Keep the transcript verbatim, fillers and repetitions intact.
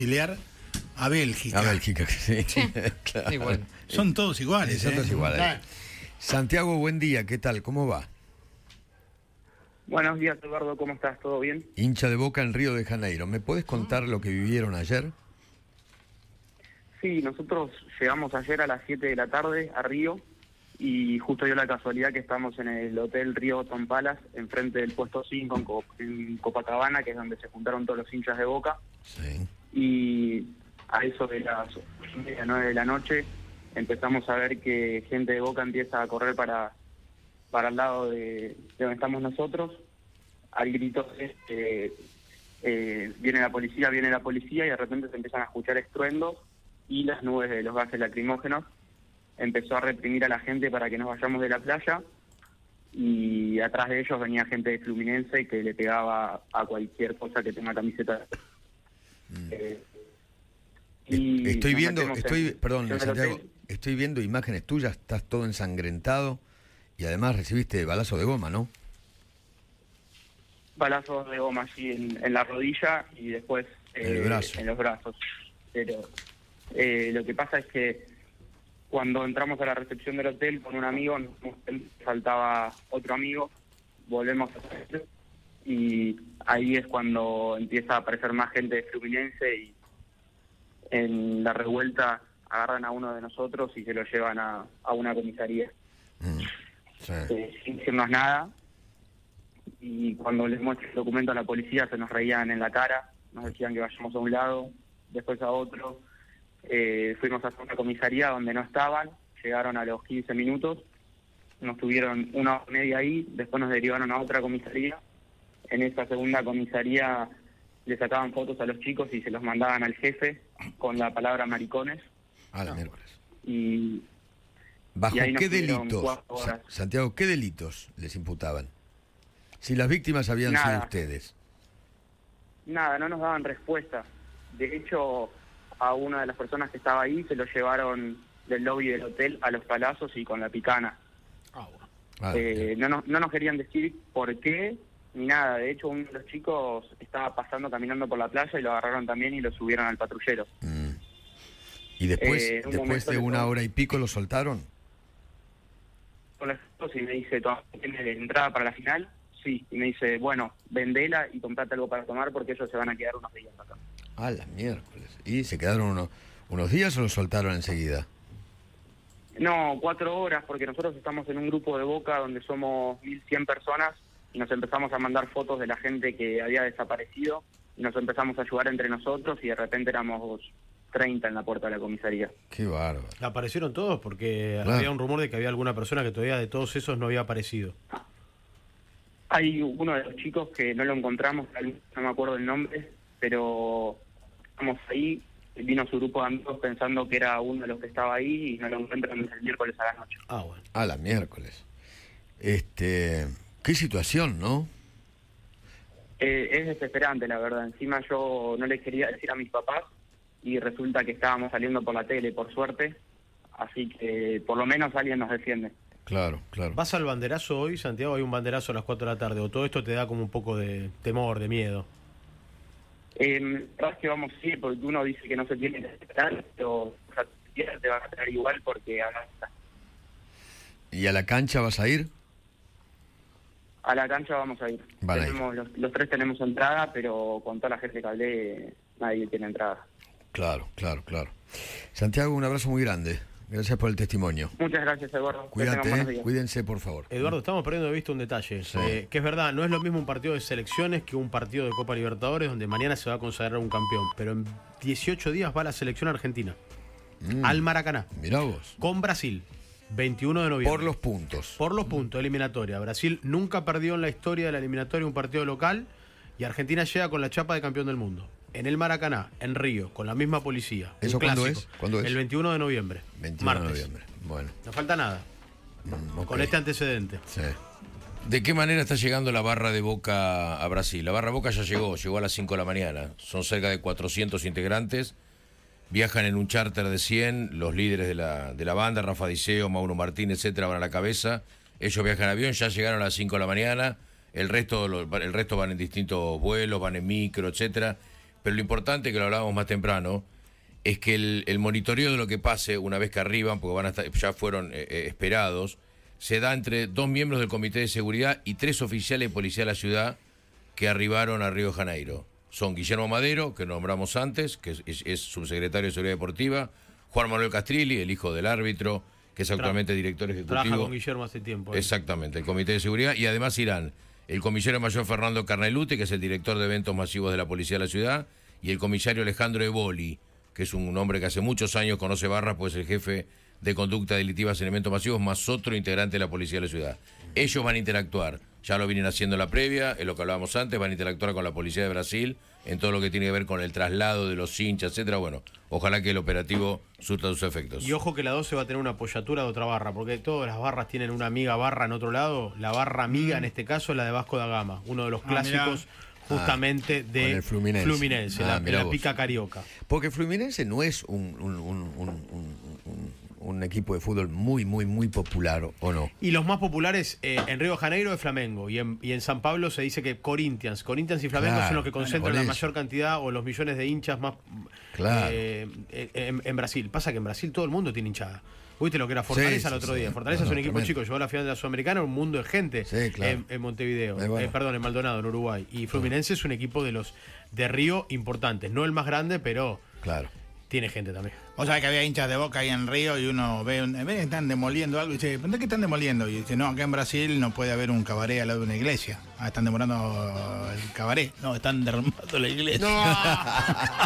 auxiliar a Bélgica. A Bélgica, sí. sí claro. Igual. Son todos iguales. Sí, son ¿eh? todos iguales. Claro. Santiago, buen día, ¿qué tal? ¿Cómo va? Buenos días, Eduardo, ¿cómo estás? ¿Todo bien? Hincha de Boca en Río de Janeiro. ¿Me podés contar lo que vivieron ayer? Sí, nosotros llegamos ayer a las siete de la tarde a Río y justo dio la casualidad que estamos en el Hotel Río Tom Palace, enfrente del puesto cinco en, Cop en Copacabana, que es donde se juntaron todos los hinchas de Boca. Sí. Y a eso de las nueve de la noche empezamos a ver que gente de Boca empieza a correr para, para el lado de, de donde estamos nosotros. Al grito este, eh, viene la policía, viene la policía y de repente se empiezan a escuchar estruendos y las nubes de los gases lacrimógenos. Empezó a reprimir a la gente para que nos vayamos de la playa y atrás de ellos venía gente de Fluminense que le pegaba a cualquier cosa que tenga camiseta. Mm. Eh, y estoy viendo, estoy, en, perdón, en Santiago, estoy viendo imágenes tuyas, estás todo ensangrentado y además recibiste balazo de goma, ¿no? Balazos de goma así en, en la rodilla y después en, el eh, brazo. en los brazos. Pero eh, lo que pasa es que cuando entramos a la recepción del hotel con un amigo, nos faltaba otro amigo, volvemos a hacer y ahí es cuando empieza a aparecer más gente de Fluminense y en la revuelta agarran a uno de nosotros y se lo llevan a, a una comisaría. Mm, sí. eh, sin decirnos nada. Y cuando les muestro el documento a la policía se nos reían en la cara, nos decían que vayamos a un lado, después a otro. Eh, fuimos a una comisaría donde no estaban, llegaron a los quince minutos, nos tuvieron una hora y media ahí, después nos derivaron a otra comisaría. En esa segunda comisaría le sacaban fotos a los chicos y se los mandaban al jefe con la palabra maricones. Ah, la miércoles. Y, ¿Bajo y ahí nos qué tuvieron delitos, cuatro horas. Sa- Santiago, qué delitos les imputaban? Si las víctimas habían Nada. sido ustedes. Nada, no nos daban respuesta. De hecho, a una de las personas que estaba ahí se lo llevaron del lobby del hotel a los palazos y con la picana. Ah, bueno. Ah, Eh, no, nos, no nos querían decir por qué ni nada. De hecho, uno de los chicos estaba pasando, caminando por la playa y lo agarraron también y lo subieron al patrullero. mm. Y después, Eh, en un después momento de le una tomó- hora y pico lo soltaron. Con las fotos y me dice, ¿tiene entrada para la final? Sí. Y me dice, bueno, vendela y comprate algo para tomar porque ellos se van a quedar unos días acá. Ah, la miércoles. ¿Y se quedaron unos, unos días o lo soltaron enseguida? No, cuatro horas, porque nosotros estamos en un grupo de Boca donde somos mil cien personas y nos empezamos a mandar fotos de la gente que había desaparecido y nos empezamos a ayudar entre nosotros y de repente éramos treinta en la puerta de la comisaría. Qué bárbaro. Aparecieron todos porque Claro. había un rumor de que había alguna persona que todavía de todos esos no había aparecido. Hay uno de los chicos que no lo encontramos, no me acuerdo el nombre, pero estamos ahí, vino su grupo de amigos pensando que era uno de los que estaba ahí y no lo encuentran desde el miércoles a la noche. Ah, bueno. Ah, la miércoles. Este, qué situación, ¿no? Eh, es desesperante, la verdad. Encima yo no les quería decir a mis papás y resulta que estábamos saliendo por la tele, por suerte, así que por lo menos alguien nos defiende. Claro, claro. ¿Vas al banderazo hoy, Santiago? Hay un banderazo a las cuatro de la tarde. ¿O todo esto te da como un poco de temor, de miedo? Eh, la verdad es que vamos a ir porque uno dice que no se tiene que esperar, pero o sea, te van a esperar igual porque a la, ¿Y a la cancha vas a ir? a la cancha vamos a ir. Van a ir. Tenemos, los, los tres tenemos entrada, pero con toda la gente que hablé, nadie tiene entrada. Claro, claro, claro. Santiago, un abrazo muy grande. Gracias por el testimonio. Muchas gracias, Eduardo. Que Cuídate, tengan buenos eh. días. Cuídense, por favor. Eduardo, estamos perdiendo de vista un detalle, Sí. eh, que es verdad, no es lo mismo un partido de selecciones que un partido de Copa Libertadores donde mañana se va a consagrar un campeón, pero en dieciocho días va la selección argentina, Mm, al Maracaná, mirá vos. con Brasil, veintiuno de noviembre. Por los puntos. Por los puntos, eliminatoria. Brasil nunca perdió en la historia de la eliminatoria un partido local y Argentina llega con la chapa de campeón del mundo. En el Maracaná, en Río, con la misma policía. Un ¿Eso cuándo clásico. es? ¿Cuándo es? El veintiuno de noviembre. veintiuno de martes. noviembre. Bueno. No falta nada. mm, ok. Con este antecedente. Sí. ¿De qué manera está llegando la barra de Boca a Brasil? La barra de Boca ya llegó, llegó a las cinco de la mañana. Son cerca de cuatrocientos integrantes. Viajan en un charter de cien, los líderes de la, de la banda, Rafa Diceo, Mauro Martín, etcétera, van a la cabeza. Ellos viajan en avión, ya llegaron a las cinco de la mañana. El resto, el resto van en distintos vuelos, van en micro, etcétera. pero lo importante, que lo hablábamos más temprano, es que el, el monitoreo de lo que pase una vez que arriban, porque van a estar, ya fueron eh, eh, esperados, se da entre dos miembros del Comité de Seguridad y tres oficiales de policía de la ciudad que arribaron a Río de Janeiro. Son Guillermo Madero, que nombramos antes, que es, es, es subsecretario de Seguridad Deportiva, Juan Manuel Castrilli, el hijo del árbitro, que es actualmente director ejecutivo. Trabaja con Guillermo hace tiempo. ¿eh? Exactamente, el Comité de Seguridad. Y además irán el comisario mayor Fernando Carnelute, que es el director de eventos masivos de la Policía de la Ciudad, y el comisario Alejandro Eboli, que es un hombre que hace muchos años conoce barras, pues es el jefe de conducta delictivas en eventos masivos, más otro integrante de la Policía de la Ciudad. Ellos van a interactuar, ya lo vienen haciendo en la previa, es lo que hablábamos antes, van a interactuar con la Policía de Brasil en todo lo que tiene que ver con el traslado de los hinchas, etcétera. Bueno, ojalá que el operativo surta sus efectos. Y ojo que la doce va a tener una apoyatura de otra barra, porque todas las barras tienen una amiga barra en otro lado. La barra amiga, en este caso, es la de Vasco da Gama, uno de los Ah, clásicos justamente con de el Fluminense. Fluminense, Ah, la, mirá la vos. pica carioca. Porque Fluminense no es un, un, un, un, un- un- un equipo de fútbol muy, muy, muy popular, ¿o no? Y los más populares eh, en Río de Janeiro es Flamengo, y en, y en San Pablo se dice que Corinthians. Corinthians y Flamengo Claro, son los que bueno, concentran por la eso. mayor cantidad o los millones de hinchas más Claro. eh, en, en Brasil. Pasa que en Brasil todo el mundo tiene hinchada. ¿Viste lo que era Fortaleza Sí, el sí, otro sí. día? Fortaleza No, es un no, equipo tremendo. chico, llegó a la final de la Sudamericana, un mundo de gente Sí, claro. en, en Montevideo. Eh, bueno. Eh, perdón, en Maldonado, en Uruguay. Y Fluminense es un equipo de los de Río importantes. No el más grande, pero Claro. tiene gente también. O sea que había hinchas de Boca ahí en Río y uno ve, un- ve que están demoliendo algo y dice, ¿por qué están demoliendo? Y dice, no, acá en Brasil no puede haber un cabaret al lado de una iglesia. Ah, están demorando el cabaret. No, están derrumbando la iglesia.